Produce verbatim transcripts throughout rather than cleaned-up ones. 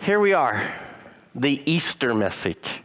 Here we are, the Easter message.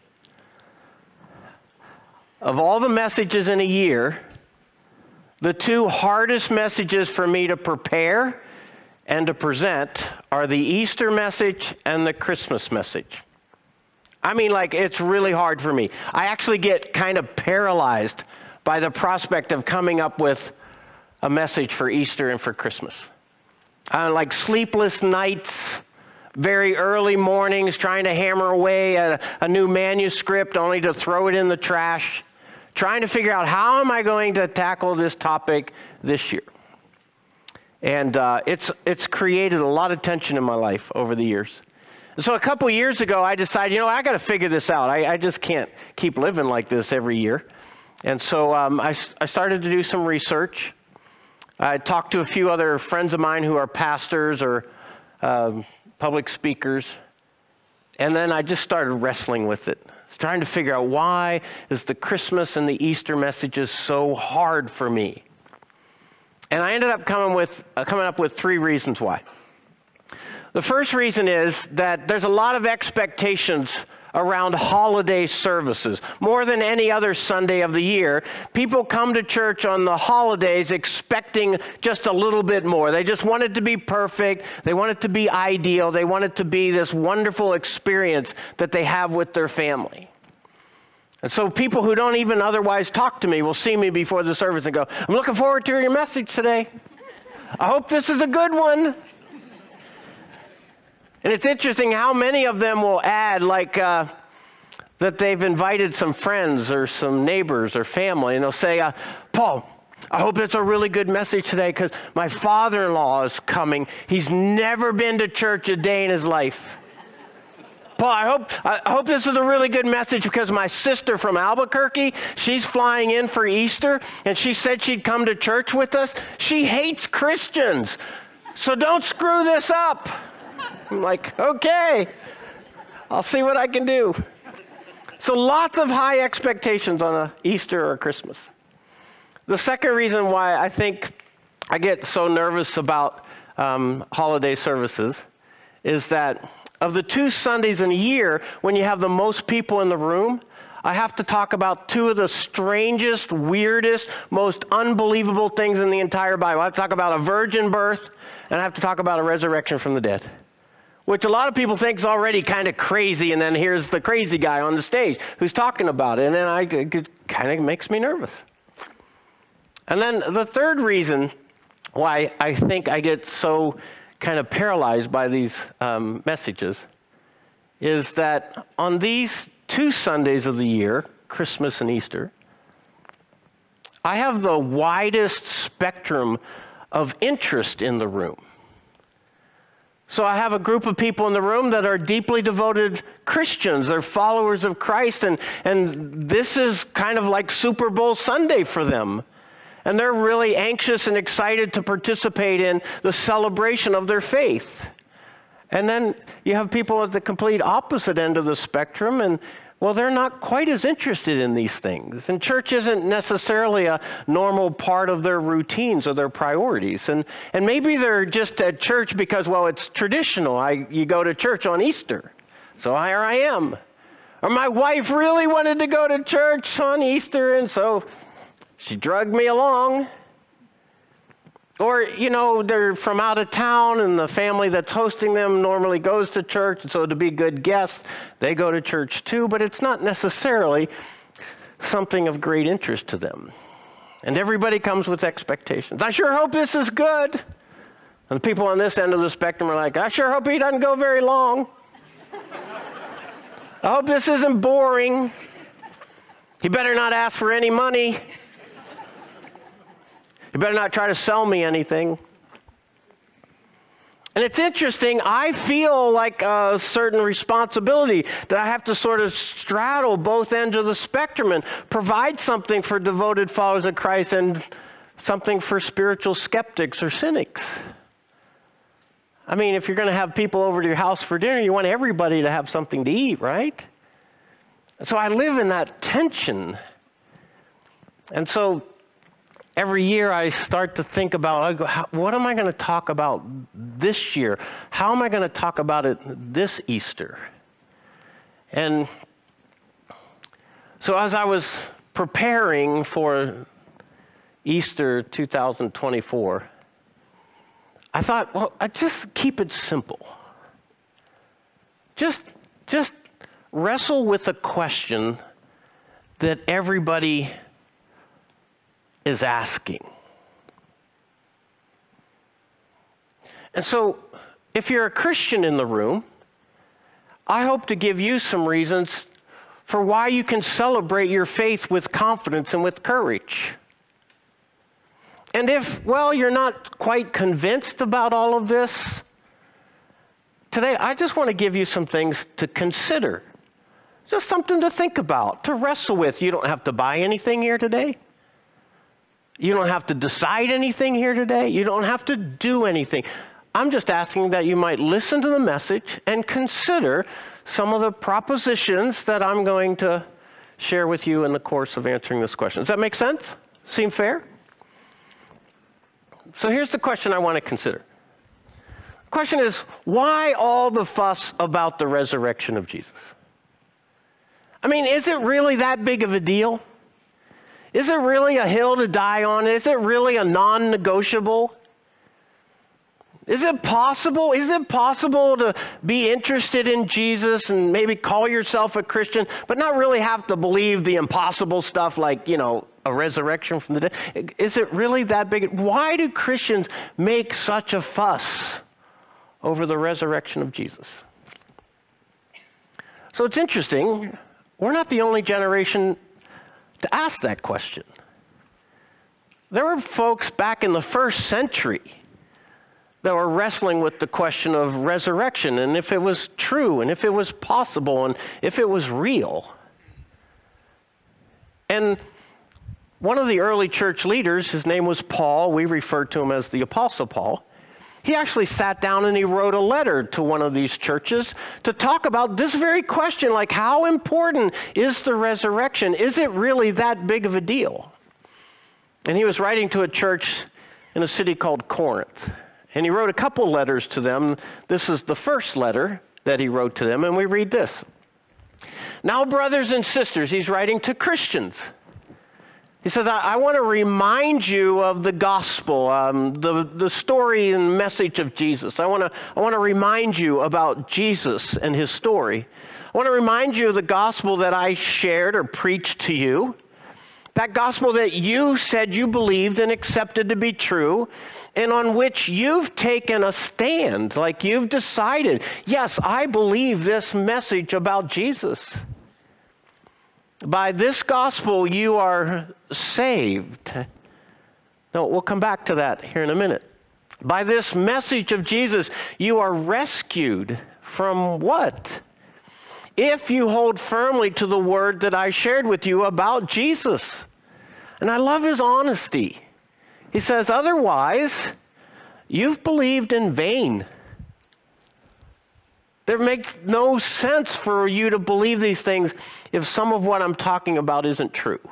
Of all the messages in a year, the two hardest messages for me to prepare and to present are the Easter message and the Christmas message. I mean, like, it's really hard for me. I actually get kind of paralyzed by the prospect of coming up with a message for Easter and for Christmas. Uh, like sleepless nights, very early mornings, trying to hammer away at a, a new manuscript only to throw it in the trash, trying to figure out how am I going to tackle this topic this year. And uh, it's it's created a lot of tension in my life over the years. And so a couple years ago, I decided, you know, I got to figure this out. I, I just can't keep living like this every year. And so um, I, I started to do some research. I talked to a few other friends of mine who are pastors or um, public speakers. And then I just started wrestling with it. Trying to figure out why is the Christmas and the Easter messages so hard for me. And I ended up coming with uh, coming up with three reasons why. The first reason is that there's a lot of expectations around holiday services. More than any other Sunday of the year, people come to church on the holidays expecting just a little bit more. They just want it to be perfect. They want it to be ideal. They want it to be this wonderful experience that they have with their family. And so people who don't even otherwise talk to me will see me before the service and go, I'm looking forward to your message today. I hope this is a good one. And it's interesting how many of them will add like uh, that they've invited some friends or some neighbors or family, and they'll say, uh, Paul, I hope it's a really good message today because my father-in-law is coming. He's never been to church a day in his life. Paul, I hope I hope this is a really good message because my sister from Albuquerque, she's flying in for Easter, and she said she'd come to church with us. She hates Christians, so don't screw this up. I'm like, okay, I'll see what I can do. So lots of high expectations on a Easter or Christmas. The second reason why I think I get so nervous about um, holiday services is that of the two Sundays in a year, when you have the most people in the room, I have to talk about two of the strangest, weirdest, most unbelievable things in the entire Bible. I have to talk about a virgin birth, and I have to talk about a resurrection from the dead, which a lot of people think is already kind of crazy, and then here's the crazy guy on the stage who's talking about it, and then I, it kind of makes me nervous. And then the third reason why I think I get so kind of paralyzed by these um, messages is that on these two Sundays of the year, Christmas and Easter, I have the widest spectrum of interest in the room. So I have a group of people in the room that are deeply devoted Christians. They're followers of Christ, and, and this is kind of like Super Bowl Sunday for them. And they're really anxious and excited to participate in the celebration of their faith. And then you have people at the complete opposite end of the spectrum, and well, they're not quite as interested in these things. And church isn't necessarily a normal part of their routines or their priorities. And and maybe they're just at church because, well, it's traditional. I you go to church on Easter. So here I am. Or my wife really wanted to go to church on Easter, and so she drugged me along. Or, you know, they're from out of town, and the family that's hosting them normally goes to church, and so to be good guests, they go to church too, but it's not necessarily something of great interest to them. And everybody comes with expectations. I sure hope this is good. And the people on this end of the spectrum are like, I sure hope he doesn't go very long. I hope this isn't boring. He better not ask for any money. You better not try to sell me anything. And it's interesting, I feel like a certain responsibility that I have to sort of straddle both ends of the spectrum and provide something for devoted followers of Christ and something for spiritual skeptics or cynics. I mean, if you're going to have people over to your house for dinner, you want everybody to have something to eat, right? So I live in that tension. And so every year I start to think about, I go, how, what am I going to talk about this year? How am I going to talk about it this Easter? And so as I was preparing for Easter two thousand twenty-four, I thought, well, I just keep it simple. Just, just wrestle with a question that everybody is asking. And so, if you're a Christian in the room, I hope to give you some reasons for why you can celebrate your faith with confidence and with courage. And if, well, you're not quite convinced about all of this, today I just want to give you some things to consider. Just something to think about, to wrestle with. You don't have to buy anything here today. You don't have to decide anything here today. You don't have to do anything. I'm just asking that you might listen to the message and consider some of the propositions that I'm going to share with you in the course of answering this question. Does that make sense? Seem fair? So here's the question I want to consider. The question is, why all the fuss about the resurrection of Jesus? I mean, is it really that big of a deal? Is it really a hill to die on? Is it really a non-negotiable? Is it possible? Is it possible to be interested in Jesus and maybe call yourself a Christian, but not really have to believe the impossible stuff like, you know, a resurrection from the dead? Is it really that big? Why do Christians make such a fuss over the resurrection of Jesus? So it's interesting. We're not the only generation to ask that question. There were folks back in the first century that were wrestling with the question of resurrection and if it was true and if it was possible and if it was real. And one of the early church leaders, his name was Paul. We refer to him as the Apostle Paul. He actually sat down and he wrote a letter to one of these churches to talk about this very question, like how important is the resurrection? Is it really that big of a deal? And he was writing to a church in a city called Corinth. And he wrote a couple letters to them. This is the first letter that he wrote to them, and we read this. Now, brothers and sisters, he's writing to Christians. He says, I, I want to remind you of the gospel, um, the, the story and message of Jesus. I want to I want to remind you about Jesus and his story. I want to remind you of the gospel that I shared or preached to you, that gospel that you said you believed and accepted to be true, and on which you've taken a stand, like you've decided, yes, I believe this message about Jesus. By this gospel, you are saved. No, we'll come back to that here in a minute. By this message of Jesus, you are rescued from what? If you hold firmly to the word that I shared with you about Jesus. And I love his honesty. He says, otherwise, you've believed in vain. There makes no sense for you to believe these things if some of what I'm talking about isn't true.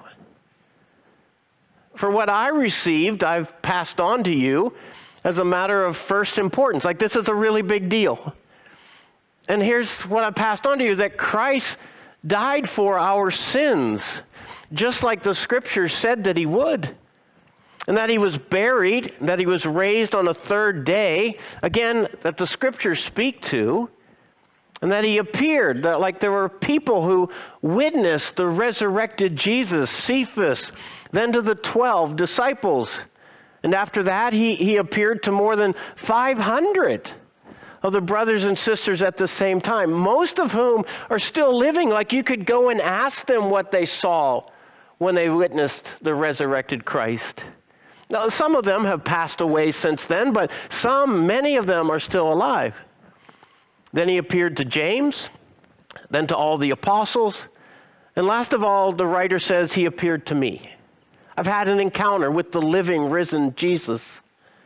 For what I received, I've passed on to you as a matter of first importance. Like this is a really big deal. And here's what I passed on to you, that Christ died for our sins, just like the scriptures said that he would. And that he was buried, that he was raised on a third day, again, that the scriptures speak to, and that he appeared, that like there were people who witnessed the resurrected Jesus, Cephas, then to the twelve disciples. And after that, he, he appeared to more than five hundred of the brothers and sisters at the same time, most of whom are still living. Like you could go and ask them what they saw when they witnessed the resurrected Christ. Now, some of them have passed away since then, but some, many of them are still alive. Then he appeared to James, then to all the apostles, and last of all, the writer says he appeared to me. I've had an encounter with the living, risen Jesus.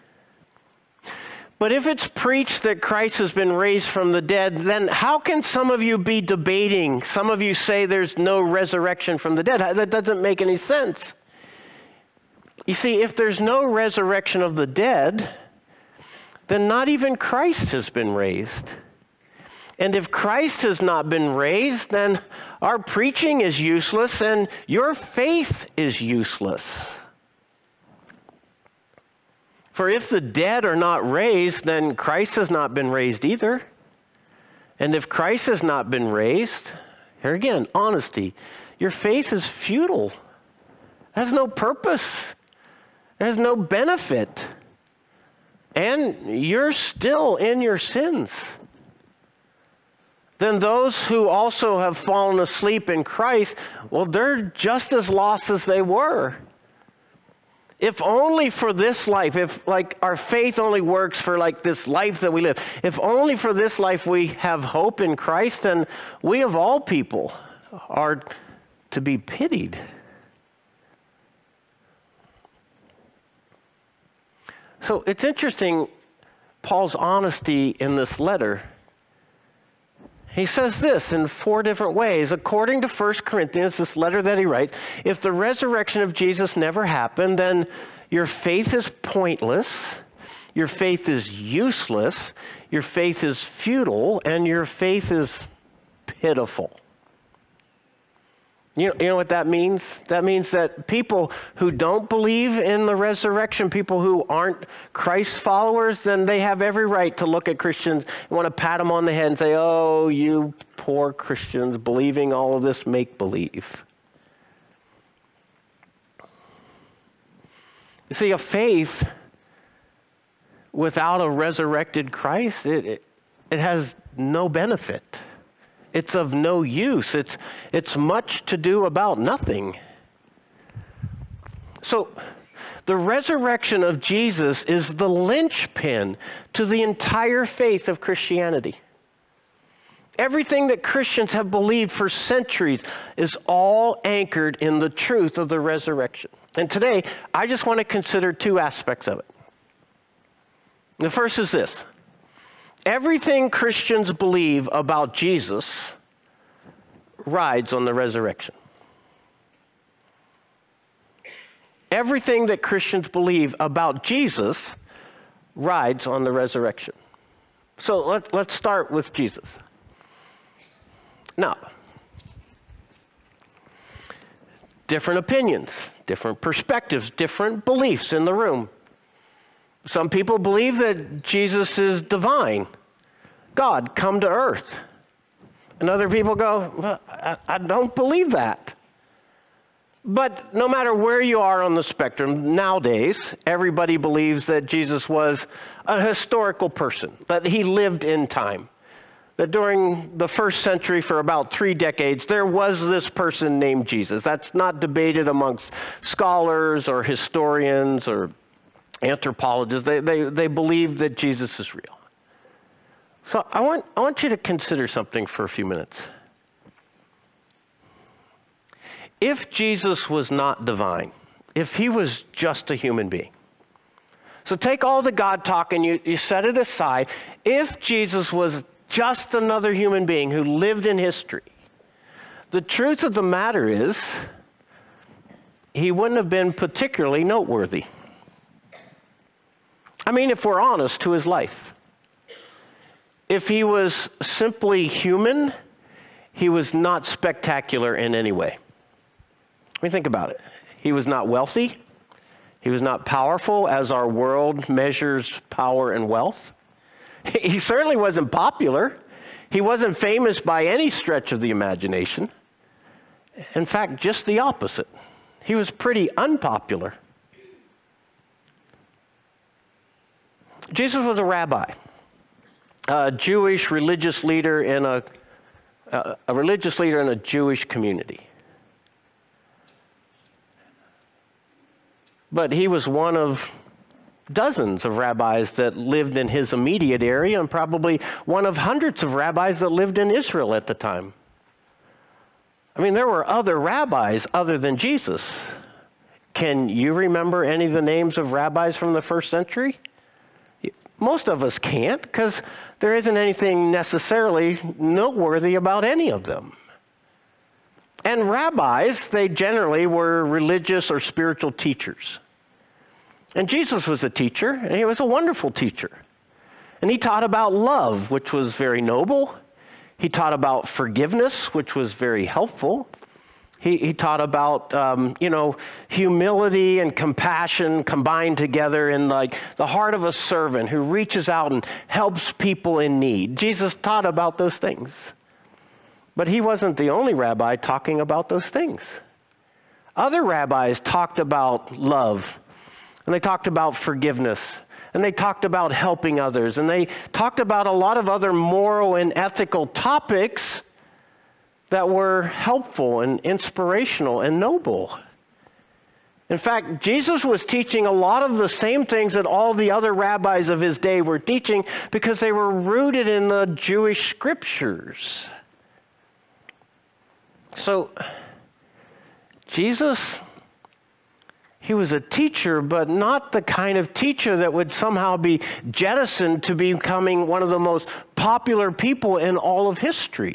But if it's preached that Christ has been raised from the dead, then how can some of you be debating? Some of you say there's no resurrection from the dead. That doesn't make any sense. You see, if there's no resurrection of the dead, then not even Christ has been raised. And if Christ has not been raised, then our preaching is useless and your faith is useless. For if the dead are not raised, then Christ has not been raised either. And if Christ has not been raised, here again, honesty, your faith is futile. It has no purpose. It has no benefit. And you're still in your sins. Then those who also have fallen asleep in Christ, well, they're just as lost as they were. If only for this life, if like our faith only works for like this life that we live, if only for this life we have hope in Christ, then we of all people are to be pitied. So it's interesting, Paul's honesty in this letter. He says this in four different ways. According to First Corinthians, this letter that he writes, if the resurrection of Jesus never happened, then your faith is pointless, your faith is useless, your faith is futile, and your faith is pitiful. You know, you know what that means? That means that people who don't believe in the resurrection, people who aren't Christ followers, then they have every right to look at Christians and want to pat them on the head and say, oh, you poor Christians believing all of this make-believe. You see, a faith without a resurrected Christ, it, it, it has no benefit. It's of no use. It's, it's much to do about nothing. So the resurrection of Jesus is the linchpin to the entire faith of Christianity. Everything that Christians have believed for centuries is all anchored in the truth of the resurrection. And today, I just want to consider two aspects of it. The first is this. Everything Christians believe about Jesus rides on the resurrection. Everything that Christians believe about Jesus rides on the resurrection. So let, let's start with Jesus. Now, different opinions, different perspectives, different beliefs in the room. Some people believe that Jesus is divine, God come to earth. And other people go, well, I, I don't believe that. But no matter where you are on the spectrum, nowadays, everybody believes that Jesus was a historical person, that he lived in time. That during the first century, for about three decades, there was this person named Jesus. That's not debated amongst scholars or historians or anthropologists. They, they, they believe that Jesus is real. So I want, I want you to consider something for a few minutes. If Jesus was not divine, if he was just a human being, so take all the God talk and you, you set it aside. If Jesus was just another human being who lived in history, the truth of the matter is he wouldn't have been particularly noteworthy. I mean, if we're honest to his life. If he was simply human, he was not spectacular in any way. I mean, think about it. He was not wealthy. He was not powerful as our world measures power and wealth. He certainly wasn't popular. He wasn't famous by any stretch of the imagination. In fact, just the opposite. He was pretty unpopular. Jesus was a rabbi, a Jewish religious leader in a, a, a religious leader in a Jewish community. But he was one of dozens of rabbis that lived in his immediate area and probably one of hundreds of rabbis that lived in Israel at the time. I mean, there were other rabbis other than Jesus. Can you remember any of the names of rabbis from the first century? Most of us can't, because there isn't anything necessarily noteworthy about any of them. And rabbis, they generally were religious or spiritual teachers. And Jesus was a teacher, and he was a wonderful teacher. And he taught about love, which was very noble. He taught about forgiveness, which was very helpful. He, he taught about, um, you know, humility and compassion combined together in like the heart of a servant who reaches out and helps people in need. Jesus taught about those things. But he wasn't the only rabbi talking about those things. Other rabbis talked about love, and they talked about forgiveness, and they talked about helping others, and they talked about a lot of other moral and ethical topics that were helpful and inspirational and noble. In fact, Jesus was teaching a lot of the same things that all the other rabbis of his day were teaching because they were rooted in the Jewish scriptures. So, Jesus, he was a teacher, but not the kind of teacher that would somehow be jettisoned to becoming one of the most popular people in all of history.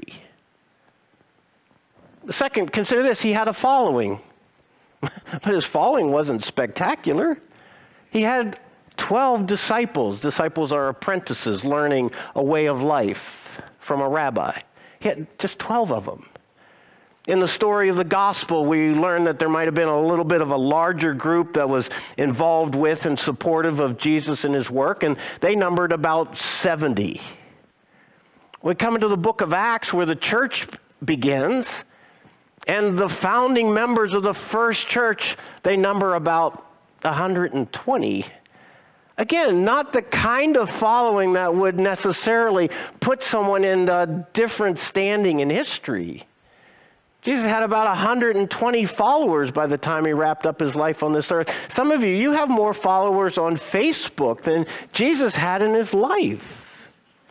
Second, consider this, he had a following. But his following wasn't spectacular. He had twelve disciples. Disciples are apprentices learning a way of life from a rabbi. He had just twelve of them. In the story of the gospel, we learn that there might have been a little bit of a larger group that was involved with and supportive of Jesus and his work, and they numbered about seventy. We come into the book of Acts where the church begins, and the founding members of the first church, they number about one hundred twenty. Again, not the kind of following that would necessarily put someone in a different standing in history. Jesus had about one hundred twenty followers by the time he wrapped up his life on this earth. Some of you, you have more followers on Facebook than Jesus had in his life.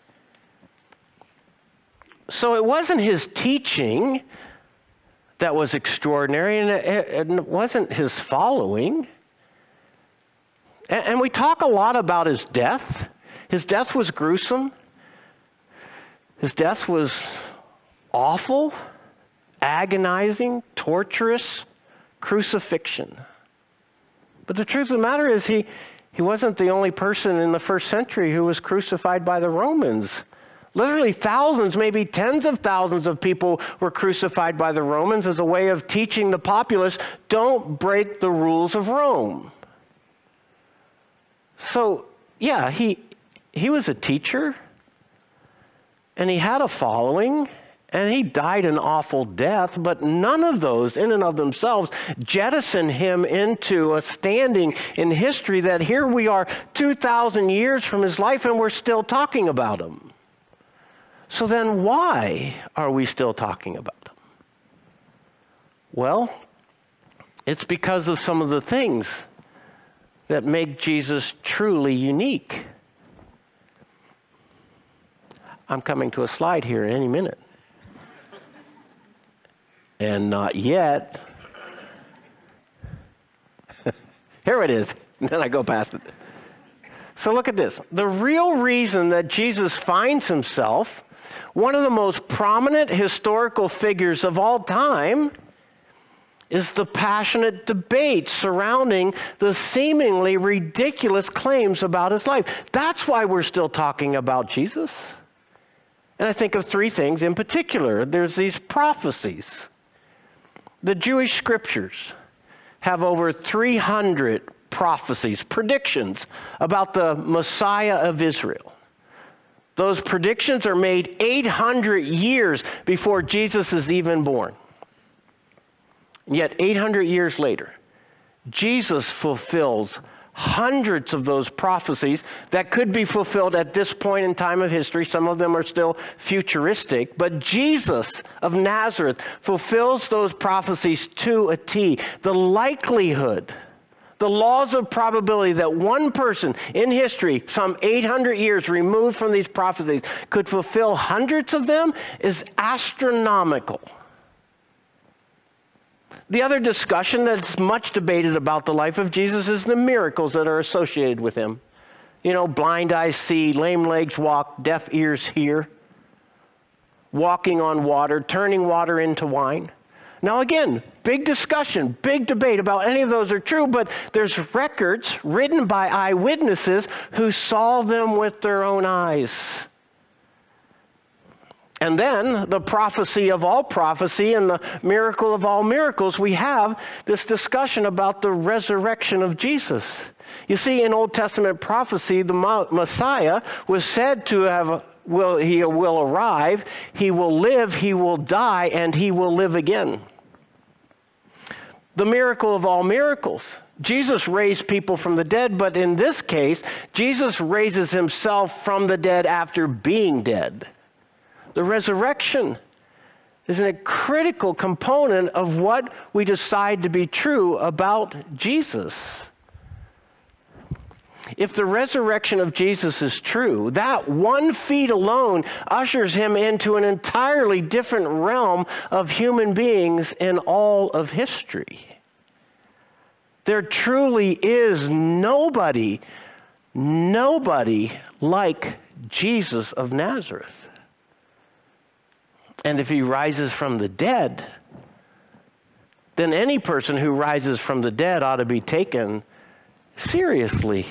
So it wasn't his teaching that was extraordinary, and it, it wasn't his following. And, and we talk a lot about his death. His death was gruesome. His death was awful, agonizing, torturous, crucifixion. But the truth of the matter is he, he wasn't the only person in the first century who was crucified by the Romans. Literally thousands, maybe tens of thousands of people were crucified by the Romans as a way of teaching the populace, don't break the rules of Rome. So, yeah, he, he was a teacher, and he had a following, and he died an awful death, but none of those in and of themselves jettison him into a standing in history that here we are two thousand years from his life, and we're still talking about him. So then why are we still talking about him? Well, it's because of some of the things that make Jesus truly unique. I'm coming to a slide here any minute. And not yet. Here it is. And then I go past it. So look at this. The real reason that Jesus finds himself one of the most prominent historical figures of all time is the passionate debate surrounding the seemingly ridiculous claims about his life. That's why we're still talking about Jesus. And I think of three things in particular. There's these prophecies. The Jewish scriptures have over three hundred prophecies, predictions about the Messiah of Israel. Those predictions are made eight hundred years before Jesus is even born. Yet eight hundred years later, Jesus fulfills hundreds of those prophecies that could be fulfilled at this point in time of history. Some of them are still futuristic, but Jesus of Nazareth fulfills those prophecies to a T. The likelihood, the laws of probability that one person in history, some eight hundred years removed from these prophecies, could fulfill hundreds of them is astronomical. The other discussion that's much debated about the life of Jesus is the miracles that are associated with him. You know, blind eyes see, lame legs walk, deaf ears hear, walking on water, turning water into wine. Now again, big discussion, big debate about any of those are true, but there's records written by eyewitnesses who saw them with their own eyes. And then the prophecy of all prophecy and the miracle of all miracles, we have this discussion about the resurrection of Jesus. You see, in Old Testament prophecy, the Messiah was said to have, will, he will arrive, he will live, he will die, and he will live again. The miracle of all miracles. Jesus raised people from the dead, but in this case, Jesus raises himself from the dead after being dead. The resurrection is a critical component of what we decide to be true about Jesus. If the resurrection of Jesus is true, that one feat alone ushers him into an entirely different realm of human beings in all of history. There truly is nobody, nobody like Jesus of Nazareth. And if he rises from the dead, then any person who rises from the dead ought to be taken seriously.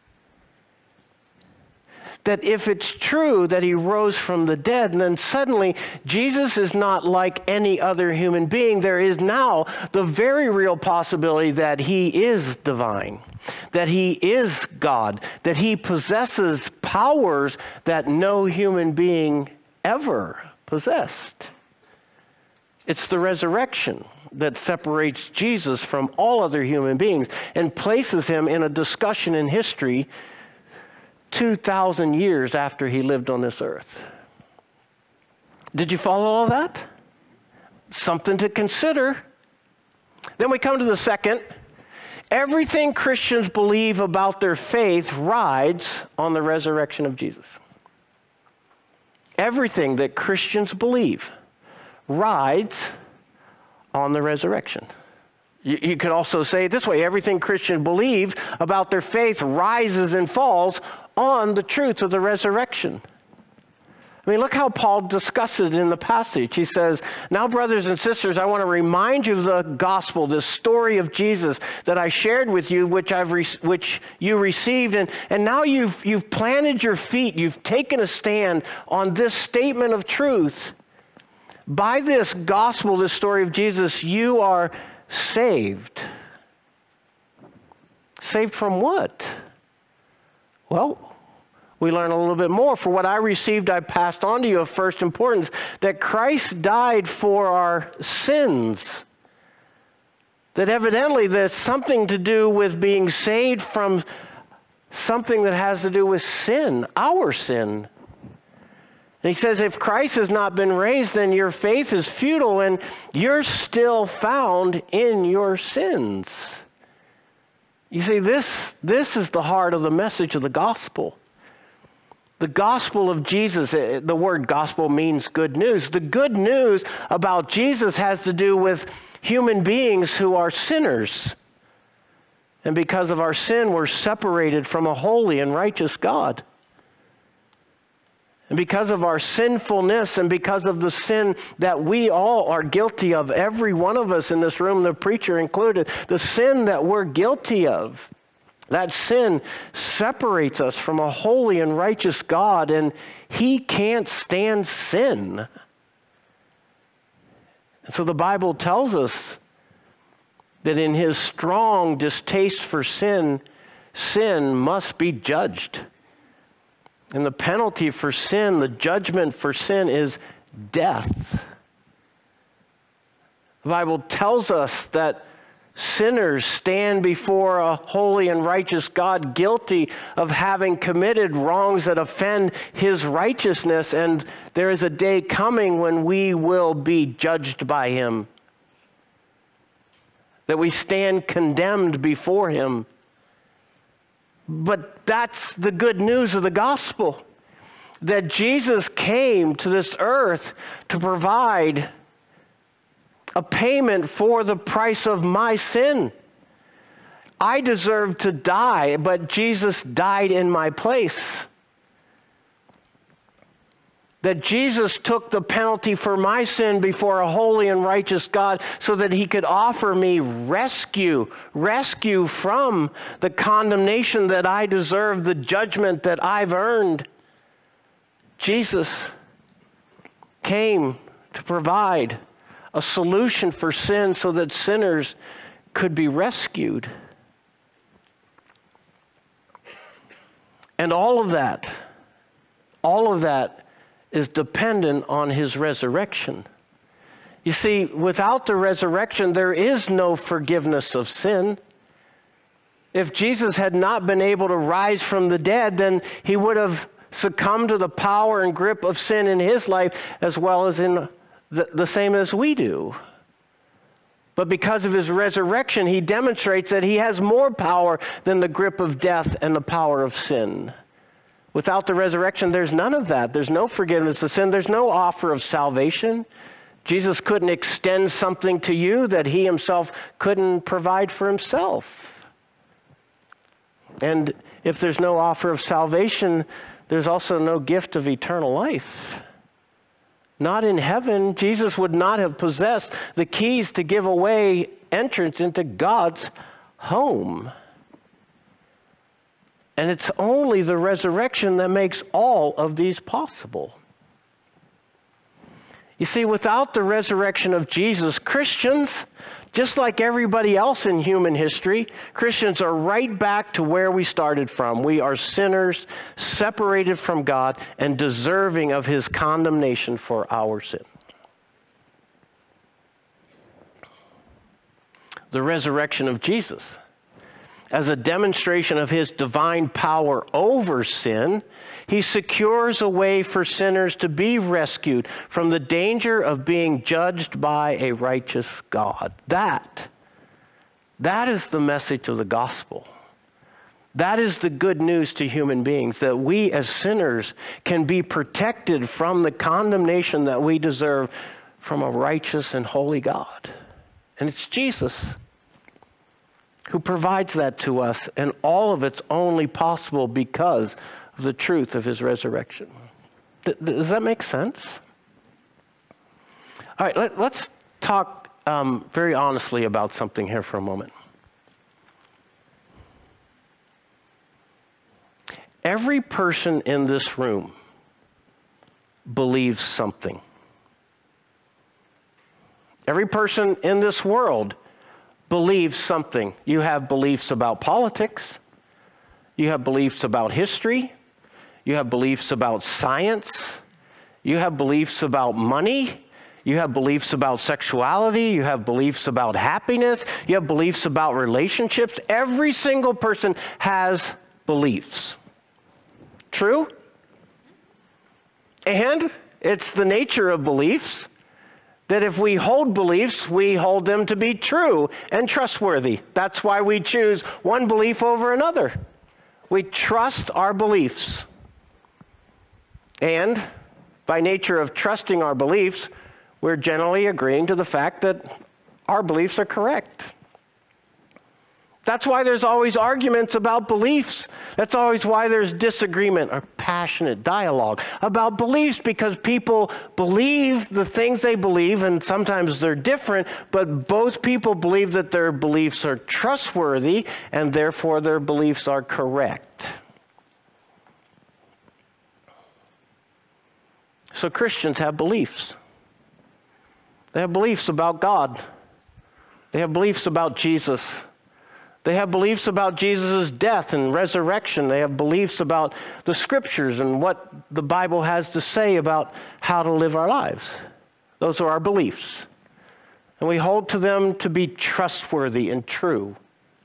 That if it's true that he rose from the dead, then suddenly Jesus is not like any other human being. There is now the very real possibility that he is divine, that he is God, that he possesses powers that no human being ever possessed. It's the resurrection that separates Jesus from all other human beings and places him in a discussion in history two thousand years after he lived on this earth. Did you follow all that? Something to consider. Then we come to the second. Everything Christians believe about their faith rides on the resurrection of Jesus. Everything that Christians believe rides on the resurrection. You, you could also say it this way: everything Christians believe about their faith rises and falls on the truth of the resurrection. I mean, look how Paul discusses it in the passage. He says, now, brothers and sisters, I want to remind you of the gospel, this story of Jesus that I shared with you, which I've re- which you received. And, and now you've, you've planted your feet. You've taken a stand on this statement of truth. By this gospel, this story of Jesus, you are saved. Saved from what? Well, we learn a little bit more. For what I received, I passed on to you of first importance, that Christ died for our sins. That evidently there's something to do with being saved from something that has to do with sin, our sin. And he says, if Christ has not been raised, then your faith is futile and you're still found in your sins. You see, this, this is the heart of the message of the gospel. The gospel of Jesus, the word gospel means good news. The good news about Jesus has to do with human beings who are sinners. And because of our sin, we're separated from a holy and righteous God. And because of our sinfulness and because of the sin that we all are guilty of, every one of us in this room, the preacher included, the sin that we're guilty of, that sin separates us from a holy and righteous God, and he can't stand sin. And so the Bible tells us that in his strong distaste for sin, sin must be judged. And the penalty for sin, the judgment for sin, is death. The Bible tells us that sinners stand before a holy and righteous God guilty of having committed wrongs that offend his righteousness, and there is a day coming when we will be judged by him, that we stand condemned before him. But that's the good news of the gospel, that Jesus came to this earth to provide a payment for the price of my sin. I deserved to die, but Jesus died in my place. that Jesus took the penalty for my sin before a holy and righteous God so that he could offer me rescue, rescue from the condemnation that I deserve, the judgment that I've earned. Jesus came to provide a solution for sin so that sinners could be rescued. And all of that, all of that is dependent on his resurrection. You see, without the resurrection, there is no forgiveness of sin. If Jesus had not been able to rise from the dead, then he would have succumbed to the power and grip of sin in his life as well as in the, the same as we do. But because of his resurrection, he demonstrates that he has more power than the grip of death and the power of sin. Without the resurrection, there's none of that. There's no forgiveness of sin. There's no offer of salvation. Jesus couldn't extend something to you that he himself couldn't provide for himself. And if there's no offer of salvation, there's also no gift of eternal life. Not in heaven. Jesus would not have possessed the keys to give away entrance into God's home. And it's only the resurrection that makes all of these possible. You see, without the resurrection of Jesus, Christians, just like everybody else in human history, Christians are right back to where we started from. We are sinners, separated from God, and deserving of his condemnation for our sin. The resurrection of Jesus, as a demonstration of his divine power over sin, he secures a way for sinners to be rescued from the danger of being judged by a righteous God. That, that is the message of the gospel. That is the good news to human beings, that we as sinners can be protected from the condemnation that we deserve from a righteous and holy God. And it's Jesus who provides that to us, and all of it's only possible because of the truth of his resurrection. Th- does that make sense? All right, let, let's talk um, very honestly about something here for a moment. Every person in this room believes something. Every person in this world believes something. You have beliefs about politics. You have beliefs about history. You have beliefs about science. You have beliefs about money. You have beliefs about sexuality. You have beliefs about happiness. You have beliefs about relationships. Every single person has beliefs. True? And it's the nature of beliefs that if we hold beliefs, we hold them to be true and trustworthy. That's why we choose one belief over another. We trust our beliefs. And by nature of trusting our beliefs, we're generally agreeing to the fact that our beliefs are correct. That's why there's always arguments about beliefs. That's always why there's disagreement or passionate dialogue about beliefs, because people believe the things they believe, and sometimes they're different, but both people believe that their beliefs are trustworthy, and therefore their beliefs are correct. So Christians have beliefs. They have beliefs about God. They have beliefs about Jesus. They have beliefs about Jesus' death and resurrection. They have beliefs about the scriptures and what the Bible has to say about how to live our lives. Those are our beliefs. And we hold to them to be trustworthy and true.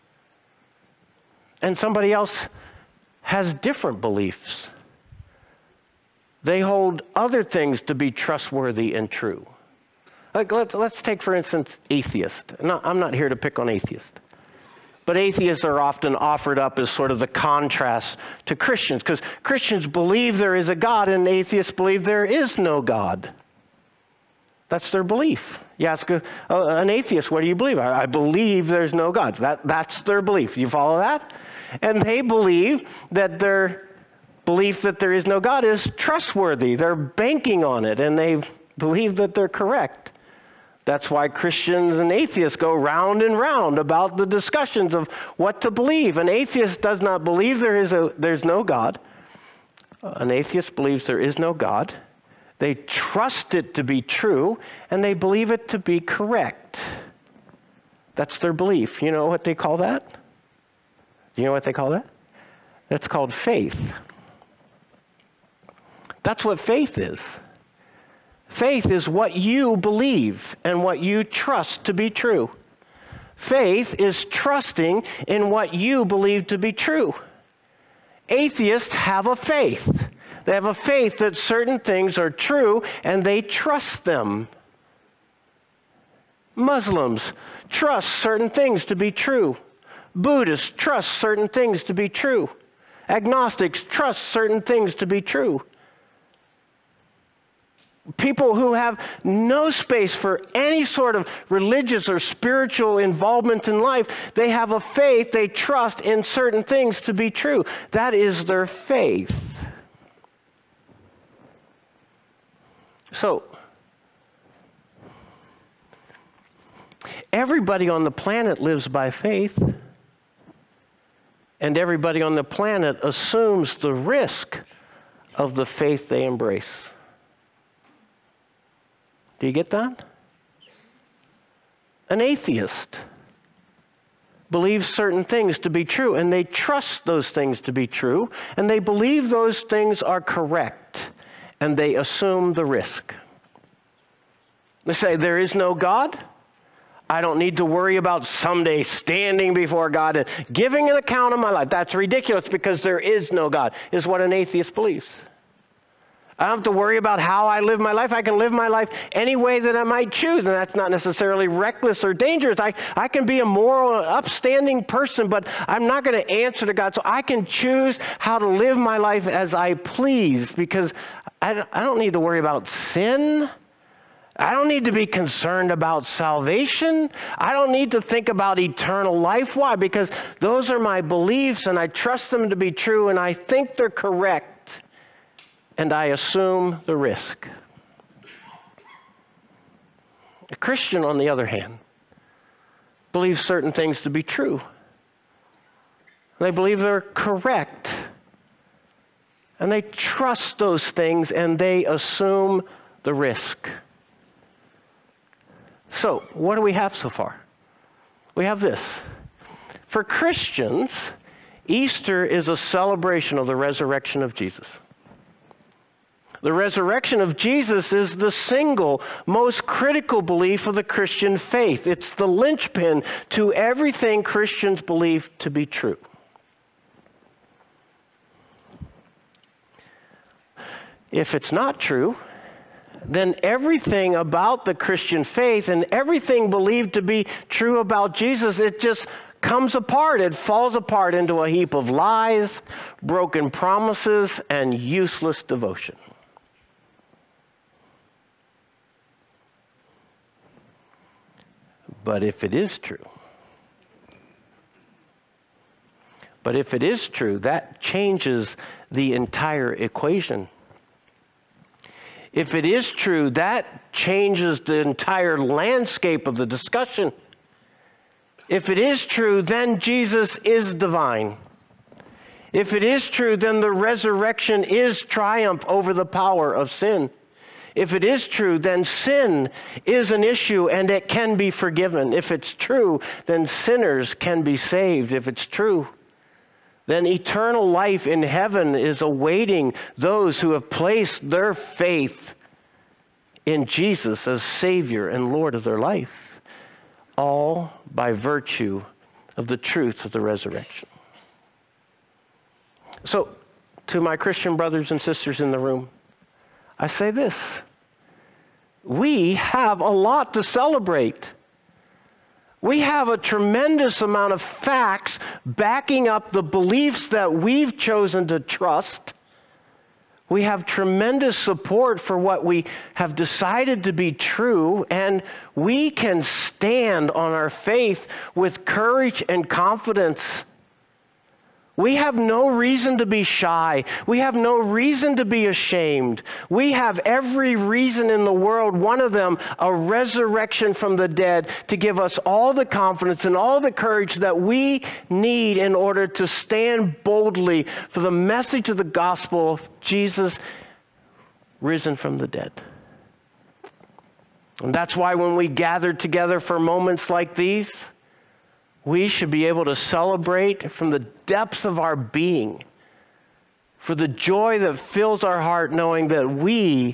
And somebody else has different beliefs. They hold other things to be trustworthy and true. Like let's, let's take, for instance, atheists. No, I'm not here to pick on atheists. But atheists are often offered up as sort of the contrast to Christians, because Christians believe there is a God and atheists believe there is no God. That's their belief. You ask a, uh, an atheist, what do you believe? I, I believe there's no God. That, that's their belief. You follow that? And they believe that their belief that there is no God is trustworthy. They're banking on it, and they believe that they're correct. That's why Christians and atheists go round and round about the discussions of what to believe. An atheist does not believe there is a, there's no God. An atheist believes there is no God. They trust it to be true, and they believe it to be correct. That's their belief. You know what they call that? Do you know what they call that? That's called faith. That's what faith is. Faith is what you believe and what you trust to be true. Faith is trusting in what you believe to be true. Atheists have a faith. They have a faith that certain things are true and they trust them. Muslims trust certain things to be true. Buddhists trust certain things to be true. Agnostics trust certain things to be true. People who have no space for any sort of religious or spiritual involvement in life, they have a faith, they trust in certain things to be true. That is their faith. So, everybody on the planet lives by faith, and everybody on the planet assumes the risk of the faith they embrace. Do you get that? An atheist believes certain things to be true, and they trust those things to be true, and they believe those things are correct, and they assume the risk. They say, there is no God. I don't need to worry about someday standing before God and giving an account of my life. That's ridiculous because there is no God, is what an atheist believes. I don't have to worry about how I live my life. I can live my life any way that I might choose, and that's not necessarily reckless or dangerous. I, I can be a moral, upstanding person, but I'm not going to answer to God, so I can choose how to live my life as I please because I don't, I don't need to worry about sin. I don't need to be concerned about salvation. I don't need to think about eternal life. Why? Because those are my beliefs, and I trust them to be true, and I think they're correct. And I assume the risk. A Christian, on the other hand, believes certain things to be true. They believe they're correct. And they trust those things and they assume the risk. So, what do we have so far? We have this. For Christians, Easter is a celebration of the resurrection of Jesus. The resurrection of Jesus is the single most critical belief of the Christian faith. It's the linchpin to everything Christians believe to be true. If it's not true, then everything about the Christian faith and everything believed to be true about Jesus, it just comes apart. It falls apart into a heap of lies, broken promises, and useless devotion. But if it is true, but if it is true, that changes the entire equation. If it is true, that changes the entire landscape of the discussion. If it is true, then Jesus is divine. If it is true, then the resurrection is triumph over the power of sin. If it is true, then sin is an issue and it can be forgiven. If it's true, then sinners can be saved. If it's true, then eternal life in heaven is awaiting those who have placed their faith in Jesus as Savior and Lord of their life, all by virtue of the truth of the resurrection. So, to my Christian brothers and sisters in the room, I say this: we have a lot to celebrate. We have a tremendous amount of facts backing up the beliefs that we've chosen to trust. We have tremendous support for what we have decided to be true, and we can stand on our faith with courage and confidence. We have no reason to be shy. We have no reason to be ashamed. We have every reason in the world, one of them, a resurrection from the dead, to give us all the confidence and all the courage that we need in order to stand boldly for the message of the gospel of Jesus risen from the dead. And that's why when we gather together for moments like these, we should be able to celebrate from the depths of our being, for the joy that fills our heart, knowing that we,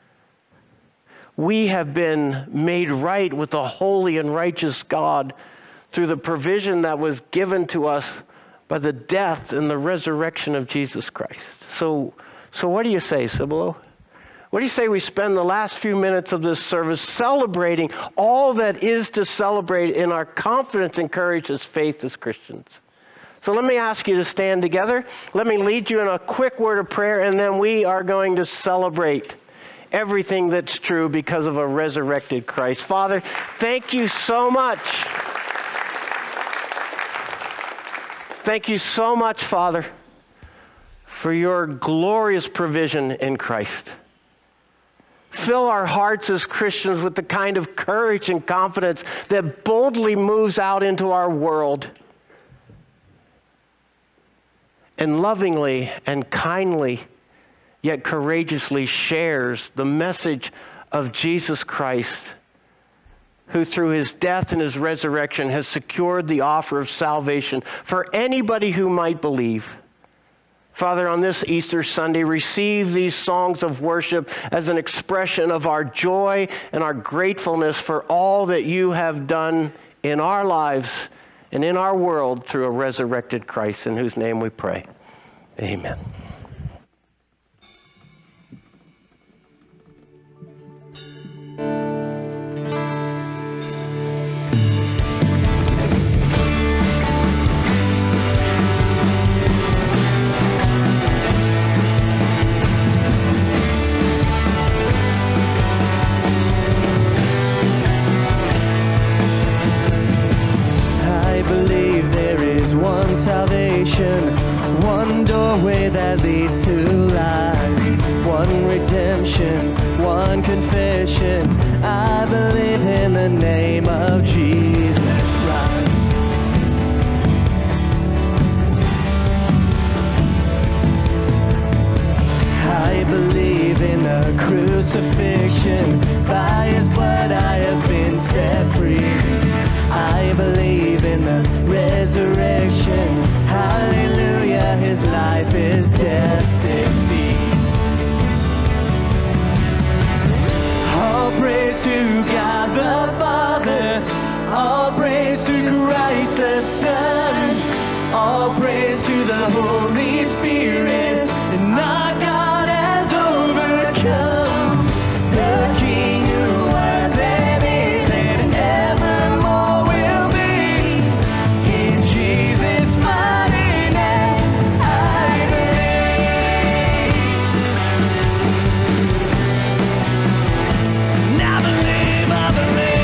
we have been made right with the holy and righteous God through the provision that was given to us by the death and the resurrection of Jesus Christ. So, so what do you say, Cibolo? What do you say we spend the last few minutes of this service celebrating all that is to celebrate in our confidence and courage as faith as Christians? So let me ask you to stand together. Let me lead you in a quick word of prayer, and then we are going to celebrate everything that's true because of a resurrected Christ. Father, thank you so much. Thank you so much, Father, for your glorious provision in Christ. Fill our hearts as Christians with the kind of courage and confidence that boldly moves out into our world and lovingly and kindly, yet courageously shares the message of Jesus Christ, who through his death and his resurrection has secured the offer of salvation for anybody who might believe. Father, on this Easter Sunday, receive these songs of worship as an expression of our joy and our gratefulness for all that you have done in our lives and in our world through a resurrected Christ, in whose name we pray. Amen. Salvation, one doorway that leads to life, one redemption, one confession. I believe in the name of Jesus Christ. I believe in the crucifixion, by his blood I have been set free. I believe in the resurrection. Hallelujah, his life is death's defeat. All praise to God the Father, all praise to Christ the Son, all praise to the Holy Spirit, and our God has overcome. The King who was and is and evermore will be. In Jesus' mighty name I believe. And I believe, I believe.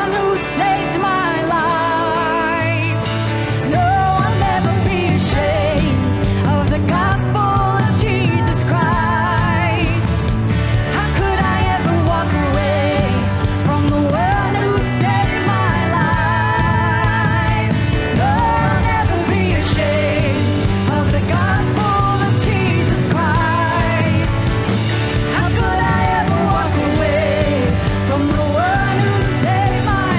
one who saved my life. No, I'll never be ashamed of the gospel of Jesus Christ. How could I ever walk away from the one who saved my life? No, I'll never be ashamed of the gospel of Jesus Christ. How could I ever walk away from the one who saved my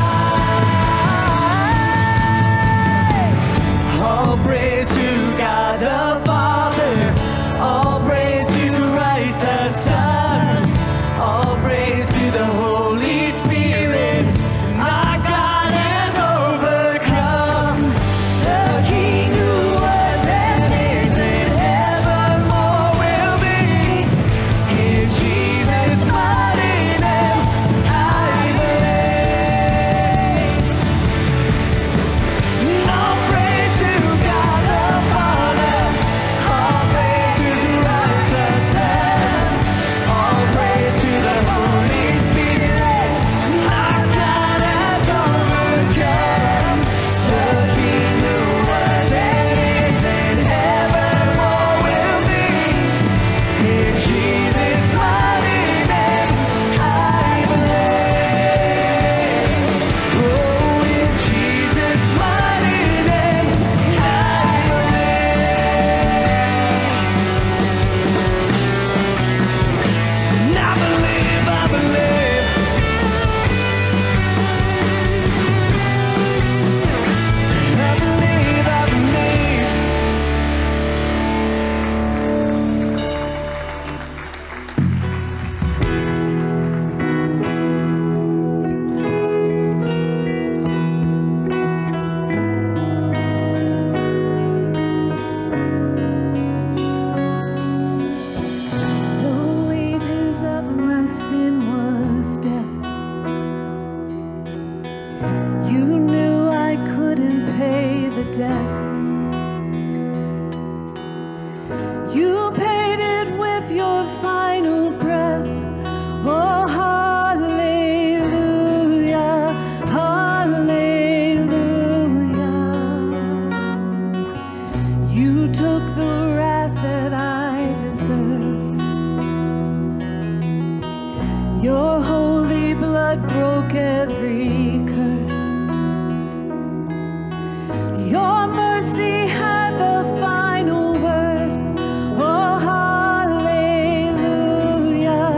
life? All praise to God the Father. All praise to Christ the Son. All praise to the Holy Spirit. My God has overcome. The King who was and is and evermore will be. In Jesus' mighty name, I believe. All praise to God the Father. All praise to Christ the Son. All praise to the Holy Spirit. Our God has overcome. The King who was and is and evermore will be. In Jesus' mighty name, I believe. Oh, in Jesus' mighty name, I believe. And I believe, I believe. I believe, I believe. The wages of my sin was death. You knew I couldn't pay the debt. You paid it with your final breath. Oh, hallelujah, hallelujah. You took the wrath that I deserved. Your holy blood broke every curse. Your mercy had the final word. Oh, hallelujah,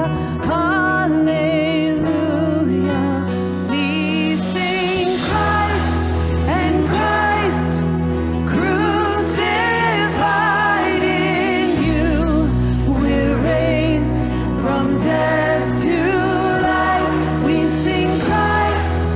hallelujah. We sing Christ and Christ crucified in you. We're raised from death to life. We sing Christ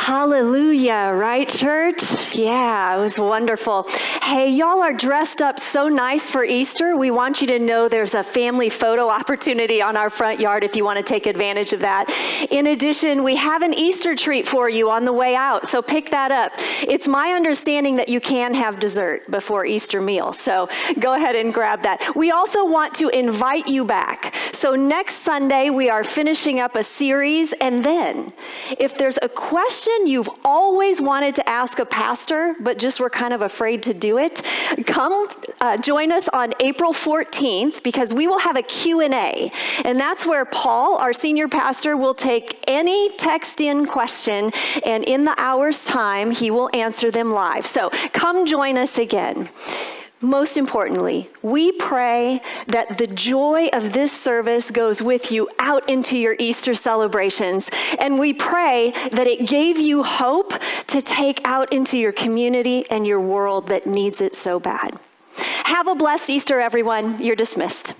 Hallelujah, right, church? Yeah, it was wonderful. Hey, y'all are dressed up so nice for Easter. We want you to know there's a family photo opportunity on our front yard if you want to take advantage of that. In addition, we have an Easter treat for you on the way out, so pick that up. It's my understanding that you can have dessert before Easter meal, so go ahead and grab that. We also want to invite you back. So next Sunday, we are finishing up a series, and then if there's a question you've always wanted to ask a pastor, but just were kind of afraid to do it, come uh, join us on April fourteenth, because we will have a Q and A. And that's where Paul, our senior pastor, will take any text-in question, and in the hour's time, he will answer them live. So come join us again. Most importantly, we pray that the joy of this service goes with you out into your Easter celebrations. And we pray that it gave you hope to take out into your community and your world that needs it so bad. Have a blessed Easter, everyone. You're dismissed.